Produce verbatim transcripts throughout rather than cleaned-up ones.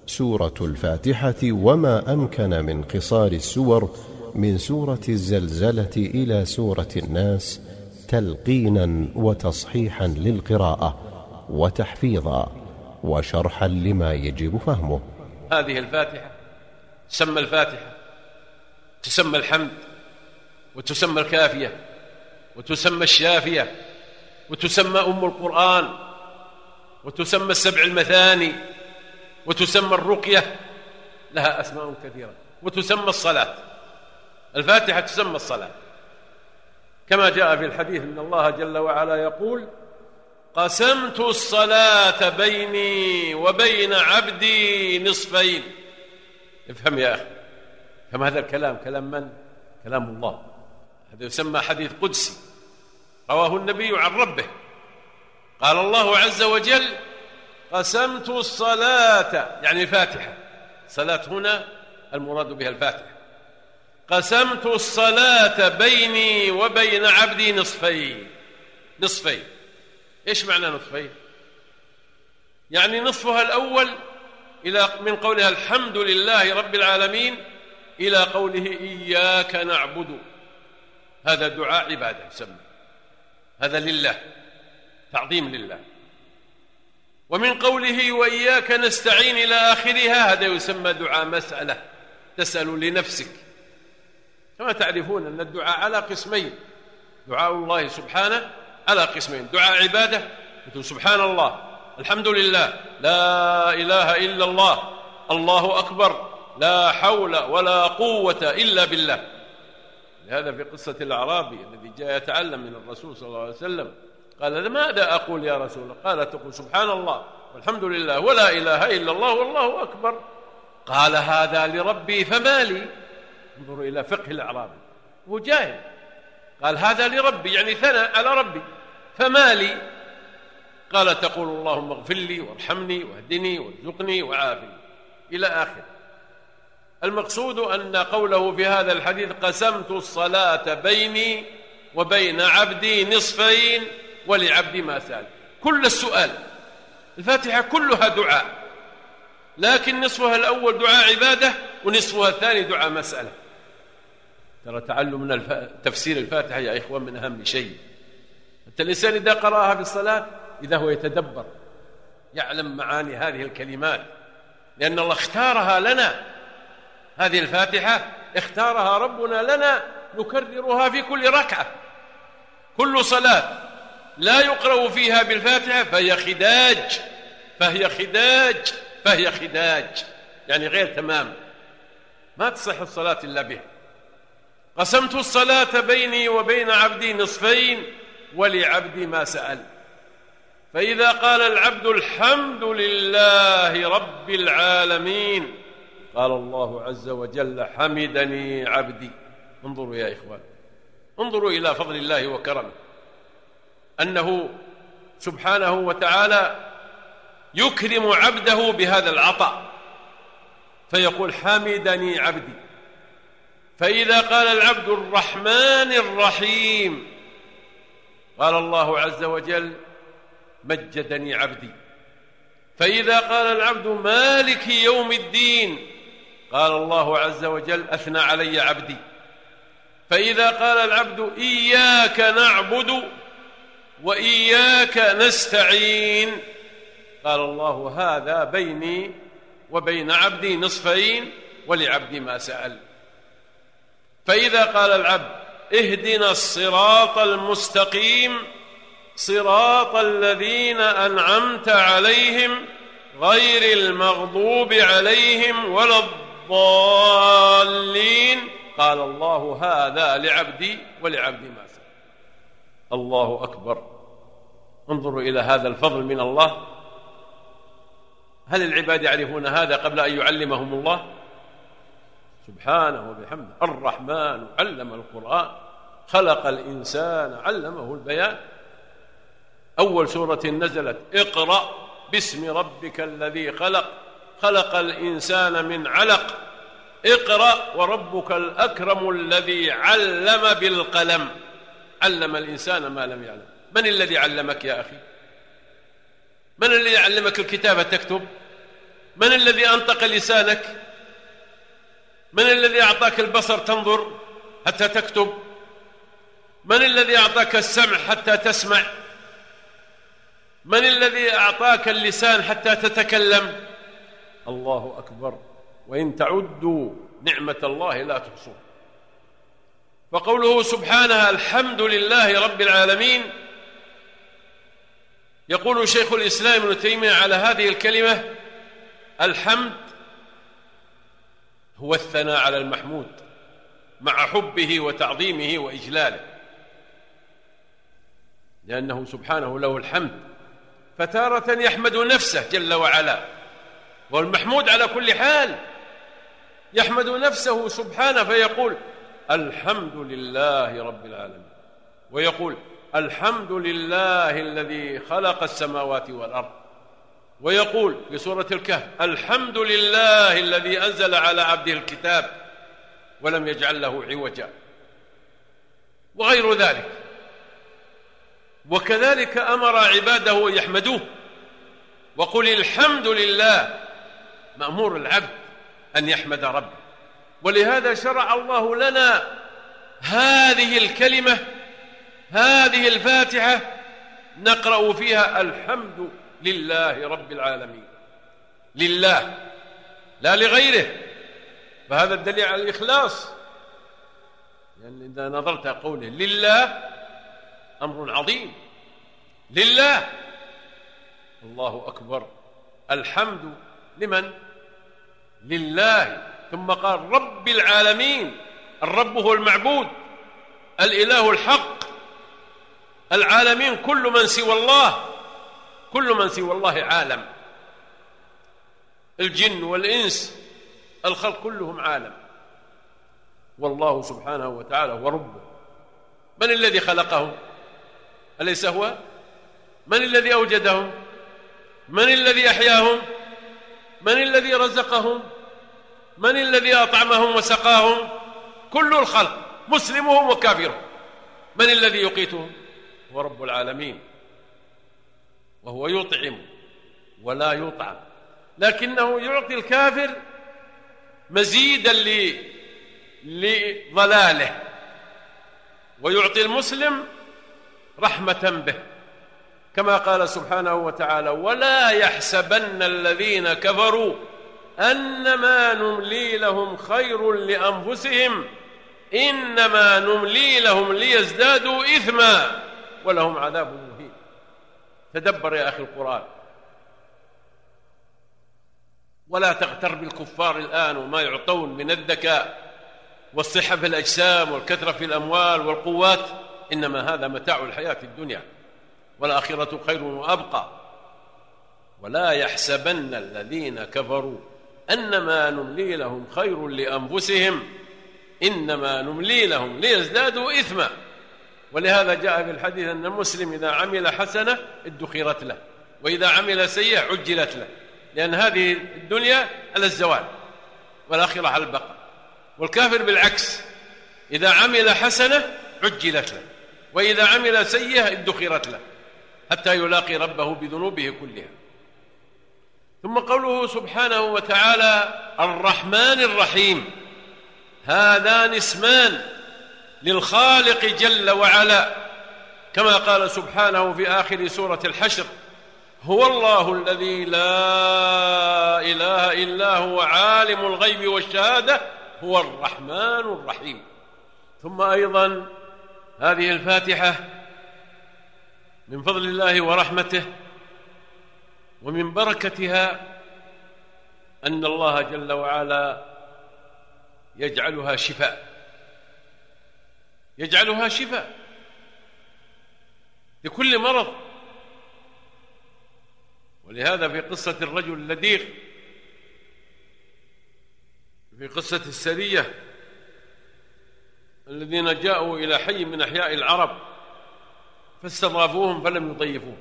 سورة الفاتحة وما أمكن من قصار السور من سورة الزلزلة إلى سورة الناس تلقينا وتصحيحا للقراءة وتحفيظا وشرحا لما يجب فهمه. هذه الفاتحة تسمى الفاتحة، تسمى الحمد، وتسمى الكافية، وتسمى الشافية، وتسمى أم القرآن، وتسمى السبع المثاني، وتسمى الرقية، لها أسماء كثيرة، وتسمى الصلاة. الفاتحة تسمى الصلاة، كما جاء في الحديث أن الله جل وعلا يقول: قسمت الصلاة بيني وبين عبدي نصفين. افهم يا أخي، كما هذا الكلام كلام من؟ كلام الله. هذا يسمى حديث قدسي رواه النبي عن ربه. قال الله عز وجل: قسمت الصلاة، يعني الفاتحة. صلاة هنا المراد بها الفاتحة. قسمت الصلاة بيني وبين عبدي نصفين. نصفين إيش معنى نصفين؟ يعني نصفها الأول إلى من قولها الحمد لله رب العالمين إلى قوله إياك نعبد، هذا دعاء عبادة يسمى، هذا لله، تعظيم لله. ومن قوله وإياك نستعين إلى آخرها هذا يسمى دعاء مسألة، تسأل لنفسك. كما تعرفون أن الدعاء على قسمين، دعاء الله سبحانه على قسمين: دعاء عبادة مثل سبحان الله، الحمد لله، لا إله إلا الله، الله أكبر، لا حول ولا قوة إلا بالله. لهذا في قصة الأعرابي الذي جاء يتعلم من الرسول صلى الله عليه وسلم قال: ماذا أقول يا رسول الله؟ قال: تقول سبحان الله والحمد لله ولا إله إلا الله والله أكبر. قال: هذا لربي فما لي. انظروا إلى فقه الأعرابي، هو جاهل. قال: هذا لربي، يعني ثناء على ربي، فما لي. قال: تقول اللهم اغفر لي وارحمني واهدني وارزقني وعافني إلى آخر. المقصود أن قوله في هذا الحديث: قسمت الصلاة بيني وبين عبدي نصفين ولعبدي ما سأل. كل السؤال، الفاتحة كلها دعاء، لكن نصفها الأول دعاء عبادة ونصفها الثاني دعاء مسألة. ترى تعلم من تفسير الفاتحة يا إخوان من أهم شيء. حتى الإنسان إذا قرأها في الصلاة إذا هو يتدبر يعلم معاني هذه الكلمات، لأن الله اختارها لنا. هذه الفاتحة اختارها ربنا لنا نكررها في كل ركعة. كل صلاة لا يقرأ فيها بالفاتحة فهي خداج، فهي خداج فهي خداج يعني غير تمام، ما تصح الصلاة إلا بها. قسمت الصلاة بيني وبين عبدي نصفين ولعبدي ما سأل. فإذا قال العبد الحمد لله رب العالمين قال الله عز وجل: حمدني عبدي. انظروا يا إخوان، انظروا إلى فضل الله وكرمه، أنه سبحانه وتعالى يكرم عبده بهذا العطاء، فيقول: حمدني عبدي. فإذا قال العبد الرحمن الرحيم قال الله عز وجل: مجدني عبدي. فإذا قال العبد مالك يوم الدين قال الله عز وجل: أثنى علي عبدي. فإذا قال العبد إياك نعبد وإياك نستعين قال الله: هذا بيني وبين عبدي نصفين ولعبدي ما سأل. فإذا قال العبد اهدنا الصراط المستقيم صراط الذين أنعمت عليهم غير المغضوب عليهم ولا الضالين قال الله: هذا لعبدي ولعبدي ما سأل. الله أكبر. انظروا إلى هذا الفضل من الله. هل العباد يعرفون هذا قبل أن يعلمهم الله سبحانه وبحمده؟ الرحمن علم القرآن خلق الإنسان علمه البيان. أول سورة نزلت: اقرأ باسم ربك الذي خلق خلق الإنسان من علق اقرأ وربك الأكرم الذي علم بالقلم علم الإنسان ما لم يعلم. من الذي علمك يا أخي؟ من الذي علمك الكتابة تكتب؟ من الذي أنطق لسانك؟ من الذي أعطاك البصر تنظر حتى تكتب؟ من الذي أعطاك السمع حتى تسمع؟ من الذي أعطاك اللسان حتى تتكلم؟ الله أكبر. وإن تعدوا نعمة الله لا تحصوها. فقوله سبحانه الحمد لله رب العالمين، يقول شيخ الإسلام ابن تيمية على هذه الكلمة: الحمد هو الثناء على المحمود مع حبه وتعظيمه وإجلاله، لأنه سبحانه له الحمد، فتارة يحمد نفسه جل وعلا، والمحمود على كل حال يحمد نفسه سبحانه فيقول الحمد لله رب العالمين، ويقول الحمد لله الذي خلق السماوات والأرض، ويقول في سورة الكهف الحمد لله الذي أنزل على عبده الكتاب ولم يجعل له عوجا، وغير ذلك. وكذلك أمر عباده يحمدوه، وقل الحمد لله، مأمور العبد أن يحمد ربه. ولهذا شرع الله لنا هذه الكلمة، هذه الفاتحة، نقرأ فيها الحمد لله رب العالمين، لله لا لغيره. فهذا الدليل على الإخلاص، يعني إذا نظرت قوله لله أمر عظيم، لله. الله أكبر. الحمد لمن؟ لله. ثم قال رب العالمين، الرب هو المعبود، الإله الحق، العالمين كل من سوى الله، كل من سوى الله عالم، الجن والإنس الخلق كلهم عالم، والله سبحانه وتعالى هو ربه. من الذي خلقهم؟ أليس هو؟ من الذي أوجدهم؟ من الذي أحياهم؟ من الذي رزقهم؟ من الذي أطعمهم وسقاهم؟ كل الخلق، مسلمهم وكافرهم. من الذي يقيتهم؟ هو رب العالمين، وهو يطعم ولا يطعم، لكنه يعطي الكافر مزيدا لضلاله، ويعطي المسلم رحمة به، كما قال سبحانه وتعالى ولا يحسبن الذين كفروا أنما نملي لهم خير لأنفسهم إنما نملي لهم ليزدادوا إثما ولهم عذاب مهين. تدبر يا أخي القرآن، ولا تغتر بالكفار الآن وما يعطون من الذكاء والصحة في الأجسام والكثرة في الأموال والقوات، إنما هذا متاع الحياة الدنيا، والآخرة خير وأبقى. ولا يحسبن الذين كفروا أنما نملي لهم خير لأنفسهم إنما نملي لهم ليزدادوا إثما. ولهذا جاء في الحديث أن المسلم إذا عمل حسنة ادخرت له، وإذا عمل سيئة عجلت له، لأن هذه الدنيا على الزوال والآخرة على البقاء. والكافر بالعكس، إذا عمل حسنة عجلت له، وإذا عمل سيئة ادخرت له حتى يلاقي ربه بذنوبه كلها. ثم قوله سبحانه وتعالى الرحمن الرحيم، هذان اسمان للخالق جل وعلا، كما قال سبحانه في آخر سورة الحشر هو الله الذي لا إله إلا هو عالم الغيب والشهادة هو الرحمن الرحيم. ثم أيضا هذه الفاتحة من فضل الله ورحمته ومن بركتها أن الله جل وعلا يجعلها شفاء، يجعلها شفاء لكل مرض. ولهذا في قصة الرجل اللديغ، في قصة السرية الذين جاءوا إلى حي من أحياء العرب فاستضافوهم فلم يضيفوه،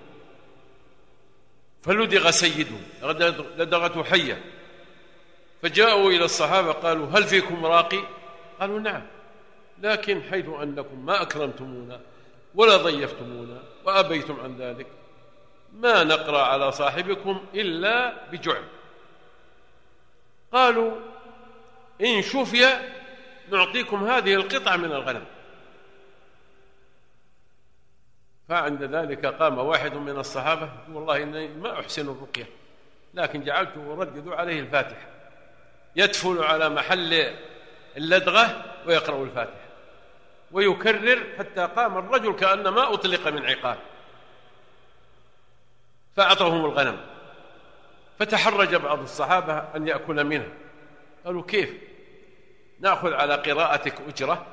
فلدغ سيدهم، لدغته حية، فجاءوا إلى الصحابة قالوا هل فيكم راقي؟ قالوا نعم، لكن حيث أنكم ما أكرمتمونا ولا ضيفتمونا وأبيتم عن ذلك ما نقرأ على صاحبكم إلا بجعل، قالوا إن شفي نعطيكم هذه القطعة من الغنم. فعند ذلك قام واحد من الصحابة والله إني ما أحسن الرقية، لكن جعلته أردد عليه الفاتحة، يدفل على محل اللدغة ويقرأ الفاتحة ويكرر حتى قام الرجل كأن ما أطلق من عقال، فأعطوهم الغنم. فتحرج بعض الصحابة أن يأكل منها، قالوا كيف نأخذ على قراءتك أجرة؟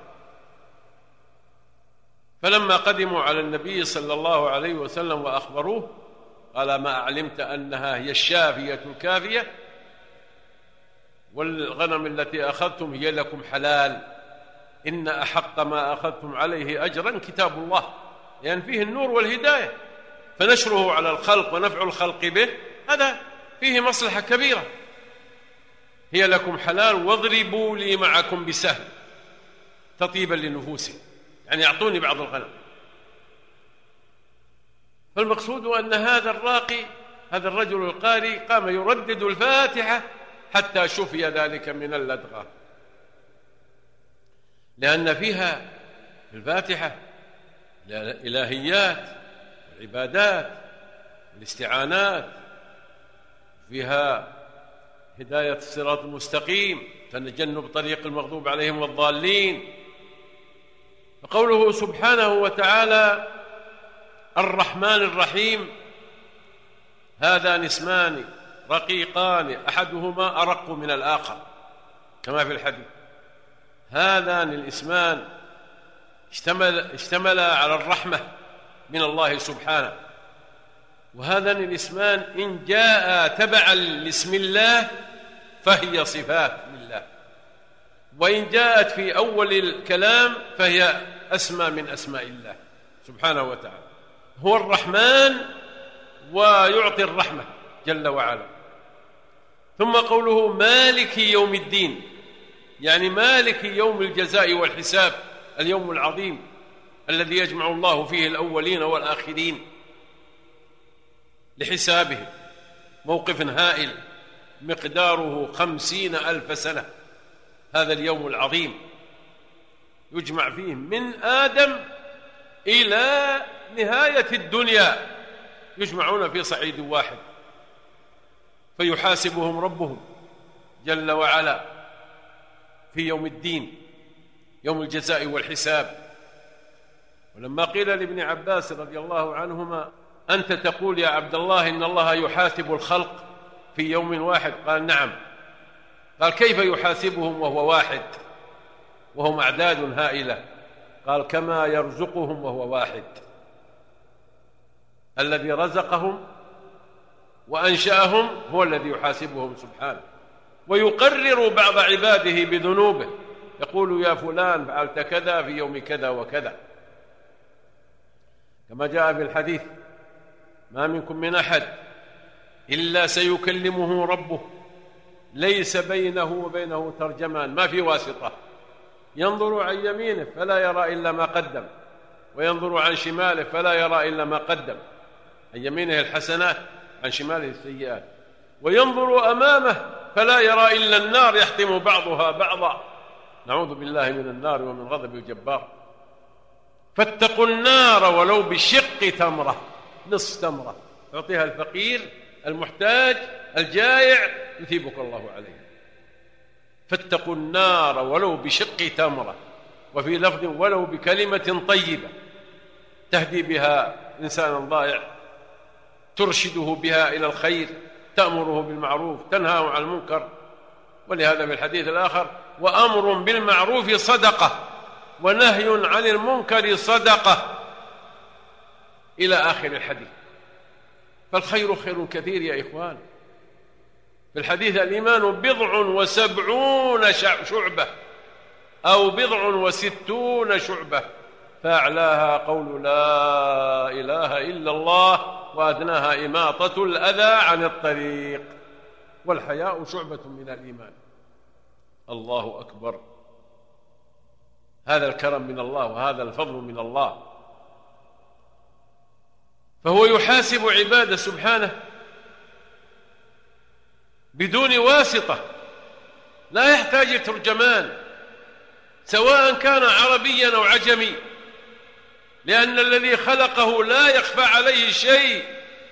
فلما قدموا على النبي صلى الله عليه وسلم وأخبروه قال ما علمت أنها هي الشافية الكافية، والغنم التي أخذتم هي لكم حلال، إن أحق ما أخذتم عليه أجرا كتاب الله، لأن يعني فيه النور والهداية، فنشره على الخلق ونفع الخلق به هذا فيه مصلحة كبيرة. هي لكم حلال واضربوا لي معكم بسهم تطيبا لنفوسهم، يعني أعطوني بعض الغنم. فالمقصود أن هذا الراقي هذا الرجل القاري قام يردد الفاتحة حتى شفي ذلك من اللدغة، لأن فيها الفاتحة الإلهيات والعبادات والاستعانات، فيها هداية الصراط المستقيم، تجنب طريق المغضوب عليهم والضالين. فقوله سبحانه وتعالى الرحمن الرحيم هذان اسمان رقيقان أحدهما أرق من الآخر كما في الحديث. هذان الاسمان اشتمل اشتملا على الرحمة من الله سبحانه، وهذان الاسمان إن جاء تبعا لاسم الله فهي صفات لله، وإن جاءت في أول الكلام فهي أسمى من أسماء الله سبحانه وتعالى. هو الرحمن ويعطي الرحمة جل وعلا. ثم قوله مالك يوم الدين، يعني مالك يوم الجزاء والحساب، اليوم العظيم الذي يجمع الله فيه الأولين والآخرين لحسابهم، موقف هائل مقداره خمسين ألف سنة. هذا اليوم العظيم يجمع فيه من آدم إلى نهاية الدنيا، يجمعون في صعيد واحد، فيحاسبهم ربهم جل وعلا في يوم الدين، يوم الجزاء والحساب. ولما قيل لابن عباس رضي الله عنهما أنت تقول يا عبد الله إن الله يحاسب الخلق في يوم واحد؟ قال نعم. قال كيف يحاسبهم وهو واحد وهم أعداد هائلة؟ قال كما يرزقهم وهو واحد، الذي رزقهم وأنشأهم هو الذي يحاسبهم سبحانه، ويقرر بعض عباده بذنوبه، يقول يا فلان فعلت كذا في يوم كذا وكذا، كما جاء في الحديث ما منكم من أحد إلا سيكلمه ربه ليس بينه وبينه ترجمان، ما في واسطة، ينظر عن يمينه فلا يرى إلا ما قدم، وينظر عن شماله فلا يرى إلا ما قدم، عن يمينه الحسنات عن شماله السيئات، وينظر أمامه فلا يرى إلا النار يحطم بعضها بعضا، نعوذ بالله من النار ومن غضب الجبار. فاتقوا النار ولو بشق تمرة، نصف تمرة يعطيها الفقير المحتاج الجائع يثيبك الله عليه. فاتقوا النار ولو بشق تمرة، وفي لفظ ولو بكلمة طيبة تهدي بها إنسانا ضائع، ترشده بها إلى الخير، تأمره بالمعروف تنهاه عن المنكر. ولهذا في الحديث الآخر وأمر بالمعروف صدقة ونهي عن المنكر صدقة، إلى آخر الحديث. فالخير خير كثير يا إخوان. في الحديث الإيمان بضع وسبعون شعبة أو بضع وستون شعبة، فأعلاها قول لا إله إلا الله، وأدناها إماطة الأذى عن الطريق، والحياء شعبة من الإيمان. الله أكبر، هذا الكرم من الله وهذا الفضل من الله. فهو يحاسب عباده سبحانه بدون واسطة، لا يحتاج ترجمان، سواء كان عربيا أو عجمي، لأن الذي خلقه لا يخفى عليه شيء.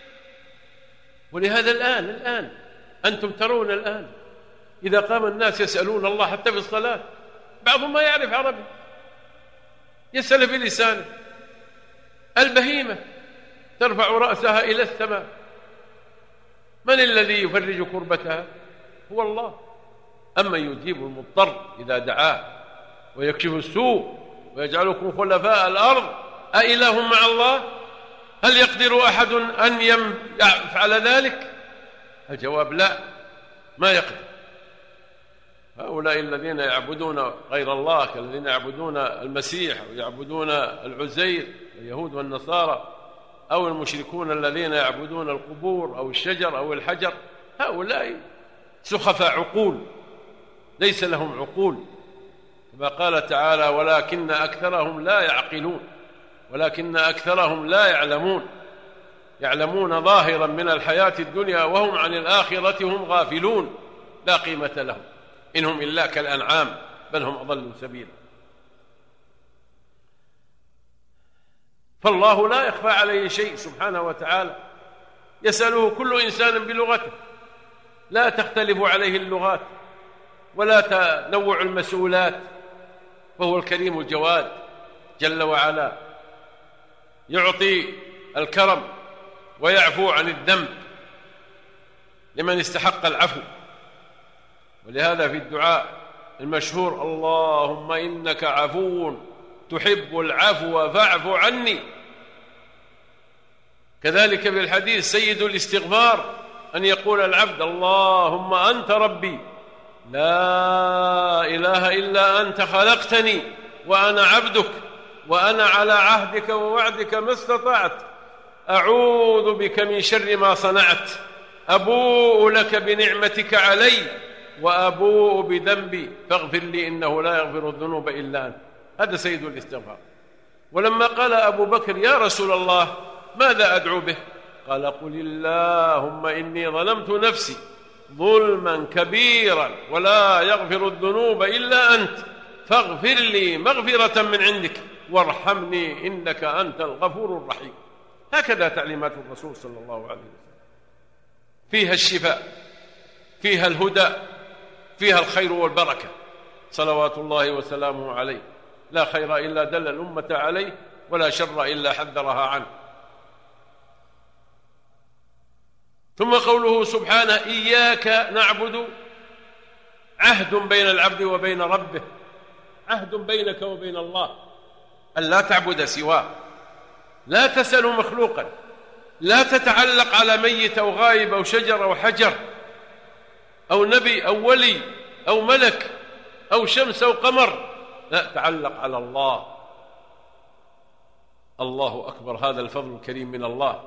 ولهذا الآن الآن أنتم ترون الآن إذا قام الناس يسألون الله حتى في الصلاة، بعضهم ما يعرف عربي، يسأل بلسانه. البهيمة ترفع رأسها إلى السماء، من الذي يفرج كربتها؟ هو الله. أما يجيب المضطر إذا دعاه ويكشف السوء ويجعلكم خلفاء الأرض أإله مع الله؟ هل يقدر أحد أن يفعل ذلك؟ الجواب لا، ما يقدر. هؤلاء الذين يعبدون غير الله كالذين يعبدون المسيح ويعبدون العزير اليهود والنصارى، أو المشركون الذين يعبدون القبور أو الشجر أو الحجر، هؤلاء سخفاء عقول، ليس لهم عقول، كما قال تعالى: ولكن أكثرهم لا يعقلون، ولكن أكثرهم لا يعلمون، يعلمون ظاهرا من الحياة الدنيا وهم عن الآخرة هم غافلون، لا قيمة لهم، إنهم إلا كالأنعام بل هم أضلوا سبيلا. فالله لا يخفى عليه شيء سبحانه وتعالى، يسأله كل إنسان بلغته، لا تختلف عليه اللغات ولا تنوع المسؤولات، فهو الكريم الجواد جل وعلا، يعطي الكرم ويعفو عن الذنب لمن استحق العفو. ولهذا في الدعاء المشهور: اللهم إنك عفو تحب العفو فاعف عني. كذلك في الحديث سيد الاستغفار أن يقول العبد: اللهم أنت ربي لا إله إلا أنت خلقتني وأنا عبدك وأنا على عهدك ووعدك ما استطعت، أعوذ بك من شر ما صنعت، أبوء لك بنعمتك علي وأبوء بذنبي فاغفر لي إنه لا يغفر الذنوب إلا أنت. هذا سيد الاستغفار. ولما قال أبو بكر: يا رسول الله ماذا أدعو به؟ قال: قل اللهم إني ظلمت نفسي ظلما كبيرا ولا يغفر الذنوب إلا أنت فاغفر لي مغفرة من عندك وارحمني إنك أنت الغفور الرحيم. هكذا تعليمات الرسول صلى الله عليه وسلم، فيها الشفاء، فيها الهدى، فيها الخير والبركة، صلوات الله وسلامه عليه. لا خير إلا دل الأمة عليه، ولا شر إلا حذرها عنه. ثم قوله سبحانه: إياك نعبد، عهد بين العبد وبين ربه، عهد بينك وبين الله أن لا تعبد سواه، لا تسأل مخلوقا، لا تتعلق على ميت أو غائب أو شجر أو حجر أو نبي أو ولي أو ملك أو شمس أو قمر، لا، تعلق على الله. الله أكبر، هذا الفضل الكريم من الله.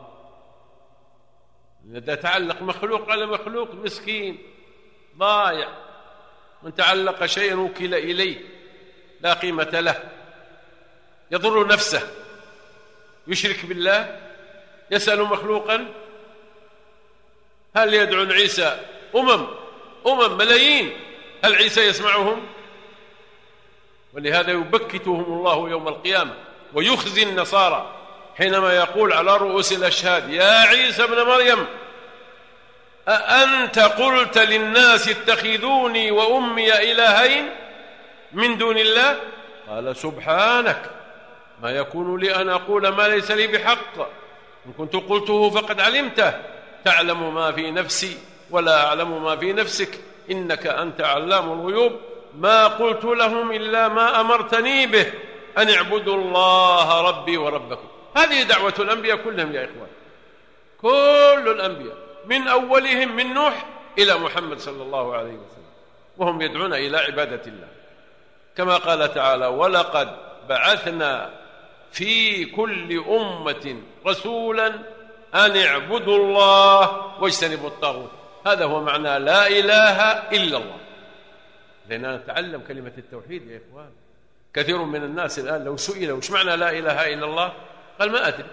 إذا تعلق مخلوق على مخلوق مسكين ضايع، من تعلق شيئا وكل إليه لا قيمة له، يضر نفسه، يشرك بالله، يسأل مخلوقا. هل يدعون عيسى أمم أمم ملايين، هل عيسى يسمعهم؟ ولهذا يبكتهم الله يوم القيامة ويخزي النصارى حينما يقول على رؤوس الأشهاد: يا عيسى ابن مريم أأنت قلت للناس اتخذوني وأمي إلهين من دون الله؟ قال: سبحانك ما يكون لي أن أقول ما ليس لي بحق، إن كنت قلته فقد علمته، تعلم ما في نفسي ولا أعلم ما في نفسك، إنك أنت علام الغيوب، ما قلت لهم إلا ما أمرتني به أن اعبدوا الله ربي وربكم. هذه دعوة الأنبياء كلهم يا إخوان، كل الأنبياء من أولهم من نوح إلى محمد صلى الله عليه وسلم، وهم يدعون إلى عبادة الله، كما قال تعالى: ولقد بعثنا في كل أمة رسولا أن اعبدوا الله واجتنبوا الطاغوت. هذا هو معنى لا إله إلا الله. لأننا نتعلم كلمة التوحيد يا إخوان. كثير من الناس الآن لو سئل وش معنى لا إله إلا الله قال: ما أدري.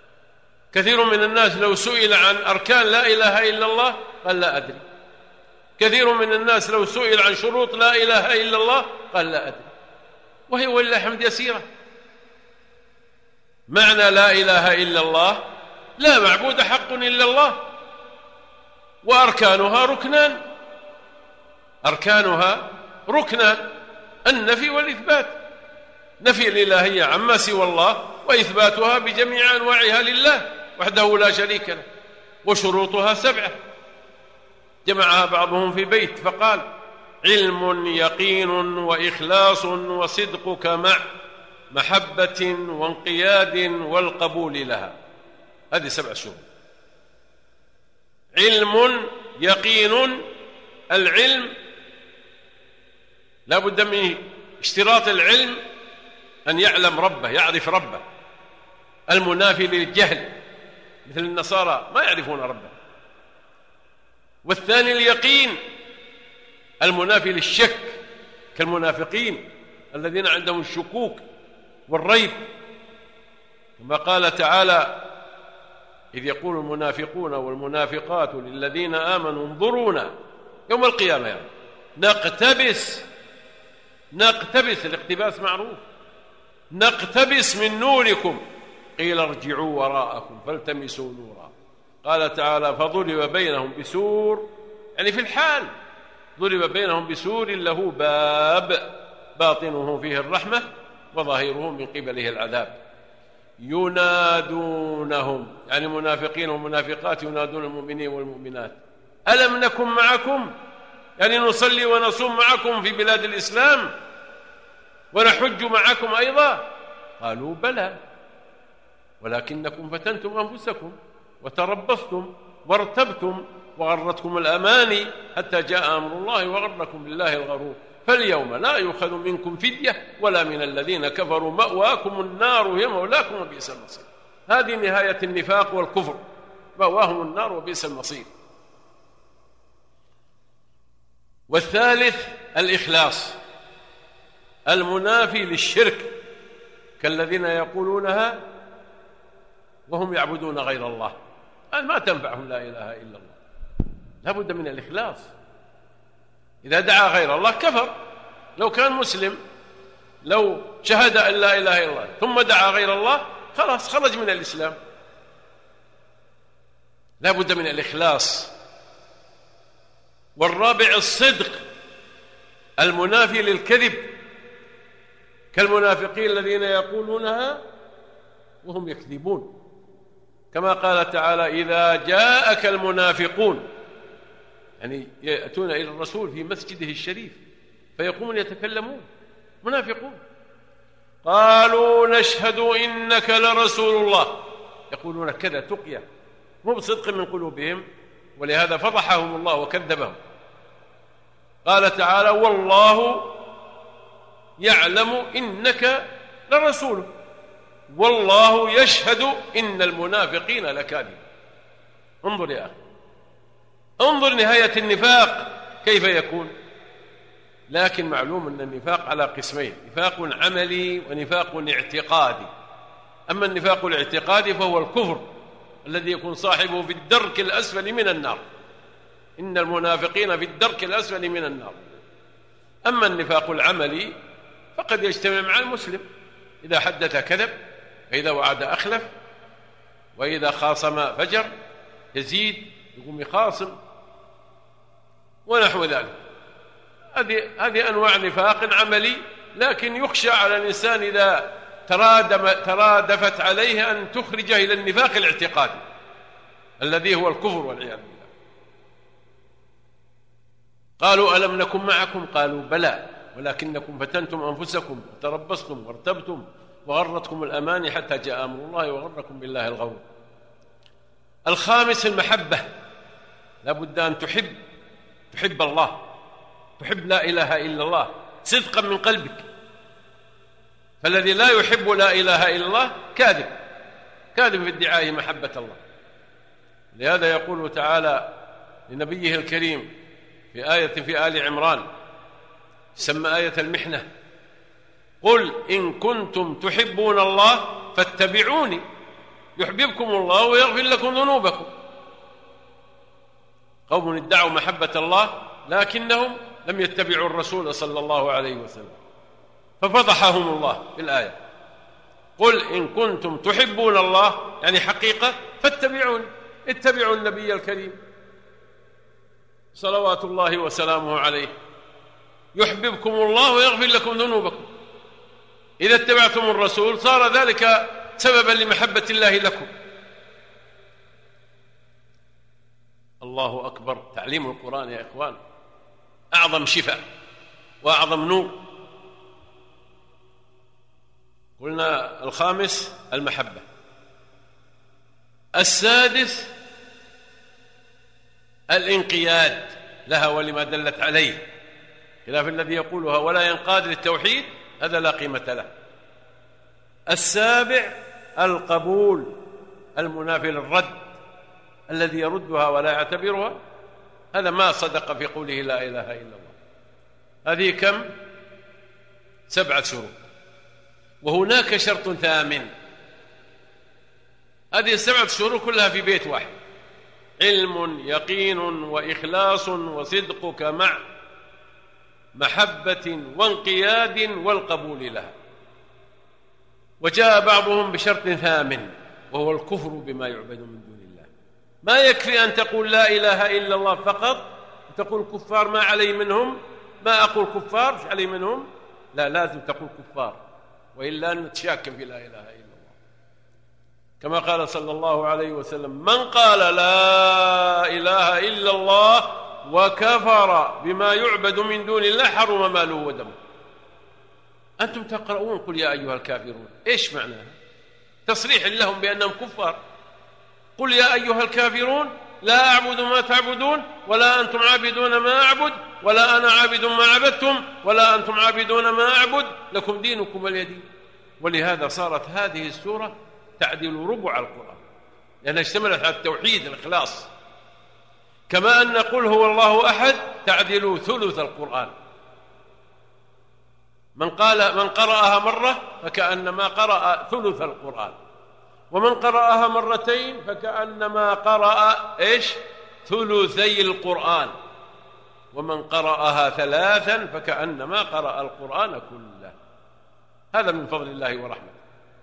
كثير من الناس لو سئل عن أركان لا إله إلا الله قال: لا أدري. كثير من الناس لو سئل عن شروط لا إله إلا الله قال لا أدري، وهي ولله الحمد يسيرة. معنى لا إله إلا الله لا معبود حق إلا الله، وأركانها ركنان، أركانها ركنان: النفي والإثبات، نفي الإلهية عما سوى الله، وإثباتها بجميع أنواعها لله وحده لا شريك له. وشروطها سبعة جمعها بعضهم في بيت فقال: علم يقين وإخلاص وصدقك مع محبة وانقياد والقبول لها. هذه سبع شروط. علم يقين، العلم لا بد من اشتراط العلم أن يعلم ربه، يعرف ربه، المنافي للجهل، مثل النصارى ما يعرفون ربه. والثاني اليقين، المنافي للشك، كالمنافقين الذين عندهم الشكوك والريب، كما قال تعالى: إذ يقول المنافقون والمنافقات للذين آمنوا انظرونا يوم القيامة يعني نقتبس نقتبس الاقتباس معروف، نقتبس من نوركم قيل ارجعوا وراءكم فالتمسوا نورا. قال تعالى: فضرب بينهم بسور، يعني في الحال ضرب بينهم بسور له باب باطنه فيه الرحمة وظاهره من قبله العذاب. ينادونهم، يعني منافقين ومنافقات ينادون المؤمنين والمؤمنات: ألم نكن معكم، يعني نصلي ونصوم معكم في بلاد الإسلام ونحج معكم أيضا؟ قالوا: بلى ولكنكم فتنتم أنفسكم وتربصتم وارتبتم وغرتكم الأماني حتى جاء أمر الله وغركم بالله الغرور، فاليوم لا يؤخذ منكم فدية ولا من الذين كفروا، مأواكم النار هي مولاكم وبئس المصير. هذه نهاية النفاق والكفر، مأواهم النار وبئس المصير. والثالث الإخلاص، المنافي للشرك، كالذين يقولونها وهم يعبدون غير الله، قال ما تنفعهم لا إله إلا الله. لا بد من الإخلاص. إذا دعا غير الله كفر. لو كان مسلم لو شهد أن لا إله إلا الله ثم دعا غير الله خلاص خرج من الإسلام. لا بد من الإخلاص. والرابع الصدق، المنافي للكذب، كالمنافقين الذين يقولونها وهم يكذبون، كما قال تعالى: إذا جاءك المنافقون، يعني يأتون إلى الرسول في مسجده الشريف فيقومون يتكلمون منافقون، قالوا نشهد إنك لرسول الله، يقولون كذا تقيا، مو بصدق من قلوبهم، ولهذا فضحهم الله وكذبهم. قال تعالى: والله يعلم إنك لرسوله والله يشهد إن المنافقين لكاذبون. انظر يا أخي، انظر نهاية النفاق كيف يكون. لكن معلوم أن النفاق على قسمين: نفاق عملي ونفاق اعتقادي. أما النفاق الاعتقادي فهو الكفر الذي يكون صاحبه في الدرك الأسفل من النار، إن المنافقين في الدرك الأسفل من النار. أما النفاق العملي فقد يجتمع مع المسلم، إذا حدث كذب، وإذا وعد أخلف، وإذا خاصم فجر، يزيد يقوم يخاصم ونحو ذلك. هذه هذه أنواع نفاق عملي، لكن يخشى على الإنسان إذا ترادفت عليه أن تخرجه إلى النفاق الاعتقادي الذي هو الكفر والعياذ بالله. قالوا ألم نكن معكم؟ قالوا بلى ولكنكم فتنتم أنفسكم وتربصتم وارتبتم وغرتكم الأماني حتى جاء أمر الله وغركم بالله الغرور. الخامس المحبة، لا بد أن تحب تحب الله، تحب لا إله إلا الله صدقا من قلبك. فالذي لا يحب لا إله إلا الله كاذب، كاذب في ادعاء محبة الله. لهذا يقول تعالى لنبيه الكريم في آية في آل عمران سمى آية المحنة: قل إن كنتم تحبون الله فاتبعوني يحببكم الله ويغفر لكم ذنوبكم. قوم ادعوا محبة الله لكنهم لم يتبعوا الرسول صلى الله عليه وسلم، ففضحهم الله بالآية: قل إن كنتم تحبون الله، يعني حقيقة، فاتبعون، اتبعوا النبي الكريم صلوات الله وسلامه عليه، يحببكم الله ويغفر لكم ذنوبكم. إذا اتبعتم الرسول صار ذلك سببا لمحبة الله لكم. الله أكبر. تعليم القرآن يا إخوان أعظم شفاء وأعظم نور. قلنا الخامس المحبة. السادس الانقياد لها ولما دلت عليه، خلاف الذي يقولها ولا ينقاد للتوحيد، هذا لا قيمة له. السابع القبول المنافي للرد، الذي يردها ولا يعتبرها هذا ما صدق في قوله لا إله إلا الله. هذه كم؟ سبعة شروط. وهناك شرط ثامن. هذه السبعة شروط كلها في بيت واحد: علم، يقين، وإخلاص، وصدقك مع محبة وانقياد والقبول لها. وجاء بعضهم بشرط ثامن وهو الكفر بما يعبد من دون الله. ما يكفي أن تقول لا إله إلا الله فقط وتقول كفار ما علي منهم، ما أقول كفار مش علي منهم، لا، لازم تقول كفار، وإلا نتشاكم في لا إله إلا الله. كما قال صلى الله عليه وسلم: من قال لا إله إلا الله وكفر بما يعبد من دون الله حرم ماله ودمه. أنتم تقرؤون قل يا أيها الكافرون، إيش معناها؟ تصريح لهم بأنهم كفار. قل يا أيها الكافرون لا أعبد ما تعبدون ولا أنتم عابدون ما أعبد ولا أنا عابد ما عبدتم ولا أنتم عابدون ما أعبد لكم دينكم ولي دين. ولهذا صارت هذه السورة تعدل ربع القرآن، لأنها اشتملت على التوحيد الإخلاص. كما أن قل هو الله أحد تعدل ثلث القرآن. من قال من قرأها مرة فكأنما قرأ ثلث القرآن، ومن قرأها مرتين فكأنما قرأ إيش؟ ثلثي القرآن، ومن قرأها ثلاثا فكأنما قرأ القرآن كله. هذا من فضل الله ورحمته.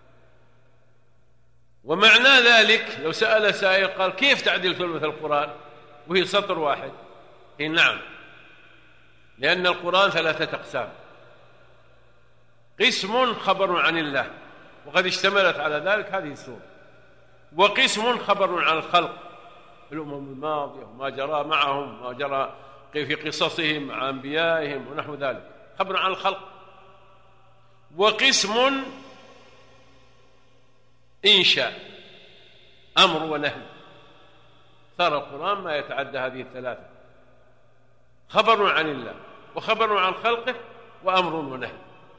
ومعنى ذلك لو سأل سائل قال: كيف تعدل ثلث القرآن وهي سطر واحد؟ إيه نعم، لأن القرآن ثلاثة أقسام: قسم خبر عن الله وقد اشتملت على ذلك هذه السورة، وقسم خبر عن الخلق، الأمم الماضية وما جرى معهم، ما جرى في قصصهم مع أنبيائهم ونحو ذلك، خبر عن الخلق. وقسم إنشاء، أمر ونهي. صار القرآن ما يتعدى هذه الثلاثة: خبر عن الله وخبر عن خلقه وأمر ونهي.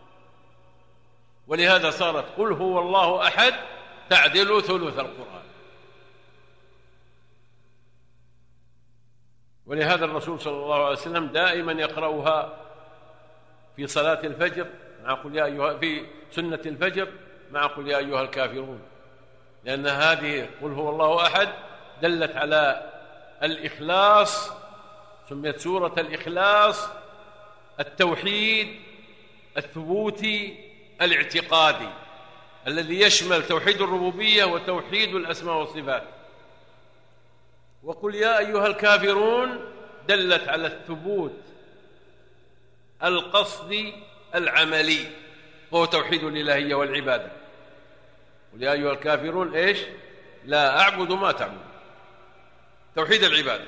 ولهذا صارت قل هو الله أحد تعدل ثلث القرآن. ولهذا الرسول صلى الله عليه وسلم دائما يقرأها في صلاة الفجر مع قل يا أيها، في سنة الفجر مع قل يا أيها الكافرون، لأن هذه قل هو الله أحد دلت على الإخلاص، سميت سورة الإخلاص، التوحيد الثبوتي الاعتقادي الذي يشمل توحيد الربوبية وتوحيد الأسماء والصفات. وقل يا أيها الكافرون دلت على الثبوت القصدي العملي، وهو توحيد الإلهية والعبادة. قل يا أيها الكافرون إيش؟ لا أعبد ما تعبد، توحيد العبادة.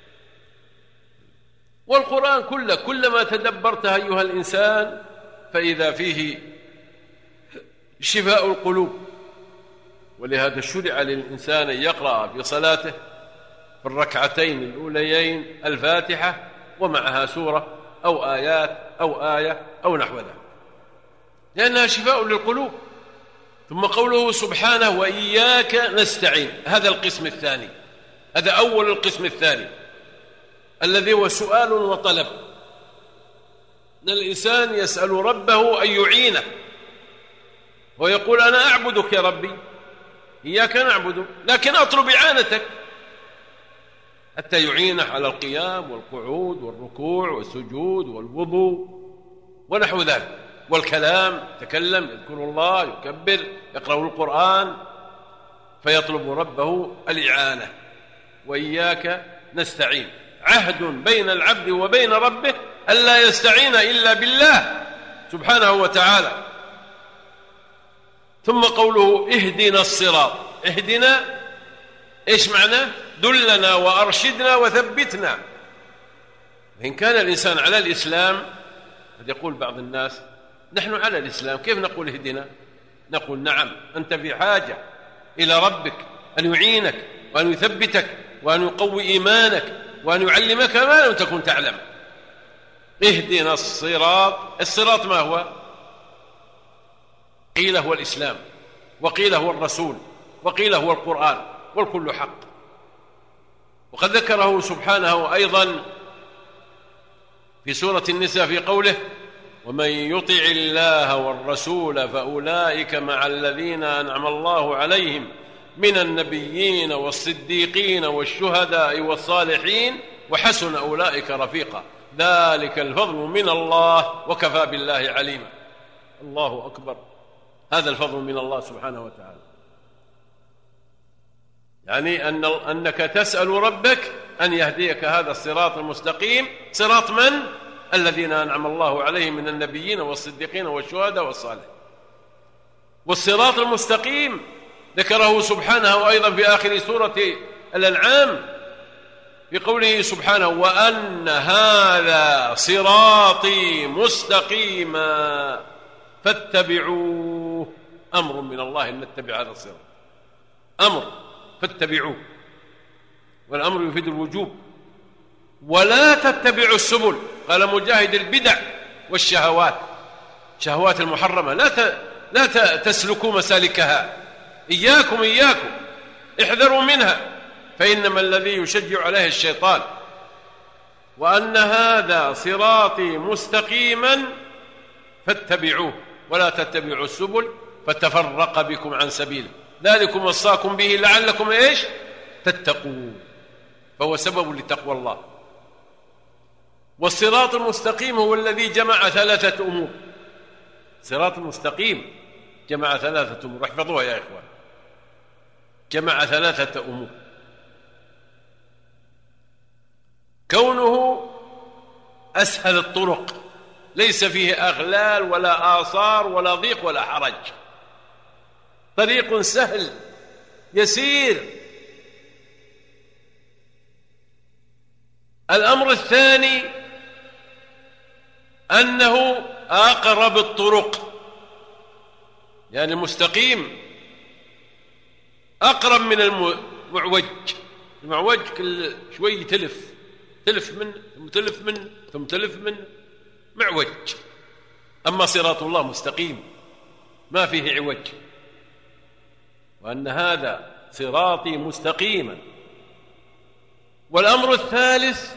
والقرآن كله كلما تدبرته أيها الإنسان فإذا فيه شفاء القلوب. ولهذا شرع للإنسان أن يقرأ في صلاته في الركعتين الأوليين الفاتحة ومعها سورة أو آيات أو آية أو نحو ذلك، لأنها شفاء للقلوب. ثم قوله سبحانه وإياك نستعين، هذا القسم الثاني، هذا أول القسم الثاني الذي هو سؤال وطلب. أن الإنسان يسأل ربه أن يعينه ويقول أنا أعبدك يا ربي، إياك نعبد، لكن أطلب إعانتك. حتى يعينه على القيام والقعود والركوع والسجود والوضوء ونحو ذلك، والكلام، يتكلم، يذكر الله، يكبر، يقرأ القرآن، فيطلب ربه الإعانة. وإياك نستعين، عهد بين العبد وبين ربه ألا يستعين إلا بالله سبحانه وتعالى. ثم قوله اهدنا الصراط، اهدنا إيش معناه؟ دلنا وأرشدنا وثبتنا. إن كان الإنسان على الإسلام، قد يقول بعض الناس نحن على الإسلام كيف نقول اهدنا؟ نقول نعم، أنت في حاجة إلى ربك أن يعينك وأن يثبتك وأن يقوي إيمانك وأن يعلمك ما لم تكن تعلم. اهدنا الصراط، الصراط ما هو؟ قيل هو الإسلام، وقيل هو الرسول، وقيل هو القرآن، والكل حق. وقد ذكره سبحانه أيضا في سورة النساء في قوله ومن يطع الله والرسول فأولئك مع الذين أنعم الله عليهم من النبيين والصديقين والشهداء والصالحين وحسن أولئك رفيقا ذلك الفضل من الله وكفى بالله عليما. الله أكبر، هذا الفضل من الله سبحانه وتعالى. يعني أن أنك تسأل ربك أن يهديك هذا الصراط المستقيم. صراط من؟ الذين أنعم الله عليهم من النبيين والصديقين والشهداء والصالحين. والصراط المستقيم ذكره سبحانه أيضا في آخر سورة الأنعام بقوله سبحانه وأن هذا صراطي مستقيما فاتبعوه. أمر من الله أن نتبع هذا الصراط، أمر فاتبعوه، والأمر يفيد الوجوب. ولا تتبعوا السبل، قال مجاهد البدع والشهوات، شهوات المحرمة لا لا تسلكوا مسالكها، إياكم إياكم احذروا منها، فإنما الذي يشجع عليه الشيطان. وأن هذا صراطي مستقيما فاتبعوه ولا تتبعوا السبل فتفرق بكم عن سبيله ذلكم وصاكم به لعلكم إيش تتقون، فهو سبب لتقوى الله. والصراط المستقيم هو الذي جمع ثلاثة أمور. صراط المستقيم جمع ثلاثة أمور، احفظوها يا إخوان، جمع ثلاثة أمور. كونه أسهل الطرق، ليس فيه أغلال ولا آثار ولا ضيق ولا حرج، طريق سهل يسير. الأمر الثاني أنه أقرب الطرق، يعني المستقيم أقرب من المعوج. المعوج كل شوي تلف تلف منه ثم تلف منه ثم تلف منه، معوج. أما صراط الله مستقيم ما فيه عوج. وأن هذا صراطي مستقيما. والأمر الثالث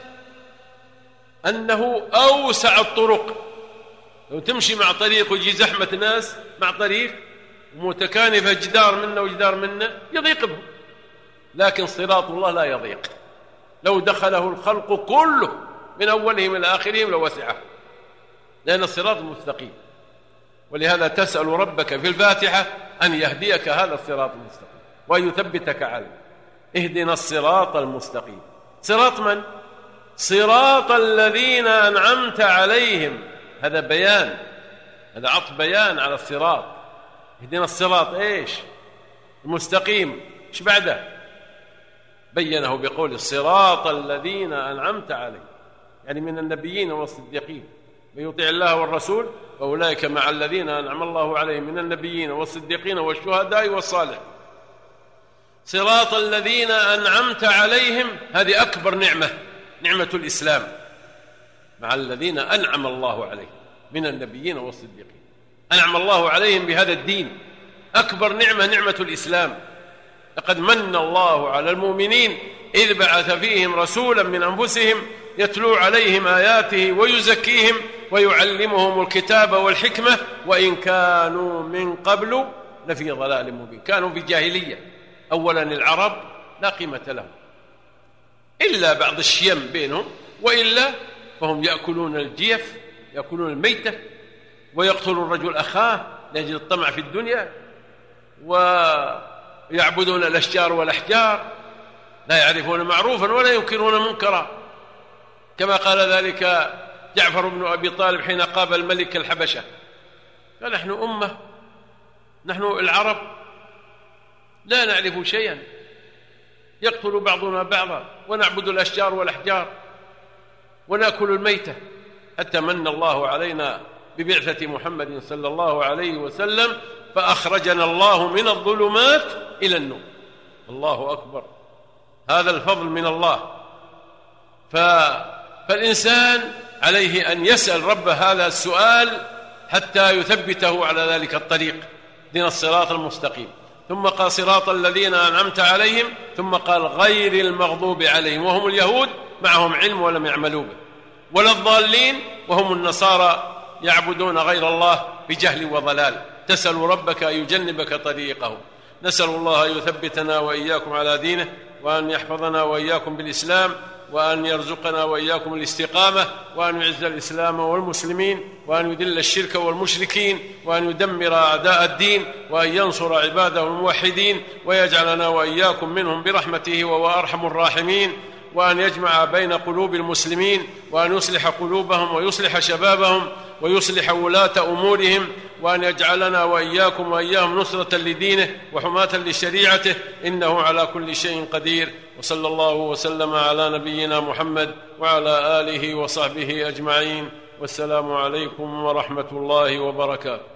أنه أوسع الطرق. لو تمشي مع طريق ويجي زحمة ناس مع طريق ومتكانفة جدار منه وجدار منه يضيق بهم، لكن صراط الله لا يضيق، لو دخله الخلق كله من أولهم إلى آخرهم لوسعه، لأن الصراط مستقيم. ولهذا تسأل ربك في الفاتحة أن يهديك هذا الصراط المستقيم وأن يثبتك عليه. اهدنا الصراط المستقيم. صراط من؟ صراط الذين أنعمت عليهم. هذا بيان، هذا عطف بيان على الصراط. اهدنا الصراط إيش؟ المستقيم. إيش بعده؟ بينه بقول الصراط الذين أنعمت عليهم، يعني من النبيين والصديقين. من يطيع الله والرسول فأولئك مع الذين أنعم الله عليهم من النبيين والصديقين والشهداء والصالحين. صراط الذين أنعمت عليهم، هذه أكبر نعمة، نعمة الإسلام، مع الذين أنعم الله عليهم من النبيين والصديقين. أنعم الله عليهم بهذا الدين، أكبر نعمة نعمة الإسلام. لقد من الله على المؤمنين إذ بعث فيهم رسولا من أنفسهم يتلو عليهم آياته ويزكيهم ويعلمهم الكتاب والحكمة وإن كانوا من قبل لفي ضلال مبين. كانوا في جاهلية. أولا العرب لا قيمة لهم، إلا بعض الشيم بينهم، وإلا فهم يأكلون الجيف، يأكلون الميتة، ويقتل الرجل أخاه لأجل الطمع في الدنيا، ويعبدون الأشجار والأحجار، لا يعرفون معروفا ولا ينكرون منكرا، كما قال ذلك جعفر بن أبي طالب حين قابل ملك الحبشة، قال: نحن أمة، نحن العرب لا نعرف شيئا، يقتل بعضنا بعضا، ونعبد الأشجار والأحجار، ونأكل الميتة، حتى من الله علينا ببعثة محمد صلى الله عليه وسلم فأخرجنا الله من الظلمات إلى النور. الله أكبر، هذا الفضل من الله. فالإنسان عليه أن يسأل رب هذا السؤال حتى يثبته على ذلك الطريق، دين الصراط المستقيم. ثم قال: صراط الذين أنعمت عليهم، ثم قال: غير المغضوب عليهم، وهم اليهود معهم علم ولم يعملوا به، ولا الضالين وهم النصارى يعبدون غير الله بجهل وضلال. تسأل ربك أن يجنبك طريقهم. نسأل الله أن يثبتنا وإياكم على دينه، وأن يحفظنا وإياكم بالإسلام، وأن يرزقنا وإياكم الاستقامة، وأن يعز الإسلام والمسلمين، وأن يذل الشرك والمشركين، وأن يدمر أعداء الدين، وأن ينصر عباده الموحدين، ويجعلنا وإياكم منهم برحمته وهو أرحم الراحمين، وأن يجمع بين قلوب المسلمين، وأن يصلح قلوبهم ويصلح شبابهم ويصلح ولاة أمورهم، وأن يجعلنا وإياكم وإياهم نصرة لدينه وحماة لشريعته، إنه على كل شيء قدير. وصلى الله وسلم على نبينا محمد وعلى آله وصحبه أجمعين، والسلام عليكم ورحمة الله وبركاته.